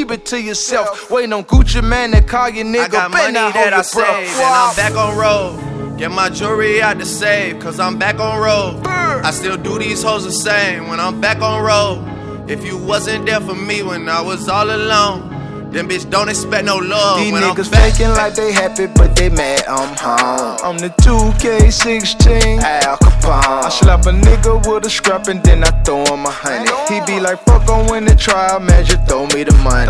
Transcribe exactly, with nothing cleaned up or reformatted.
keep it to yourself. Waiting on Gucci Man to call your nigga. I got money that I saved, and I'm back on road. Get my jewelry out to save, cause I'm back on road. I still do these hoes the same when I'm back on road. If you wasn't there for me when I was all alone, then bitch don't expect no love. These when niggas I'm back. faking like they happy, but they mad I'm home. I'm the two K sixteen Al Capone. I slap a nigga with a scrap and then I throw him a honey. He be like, fuck on win the trial, man, just throw me the money.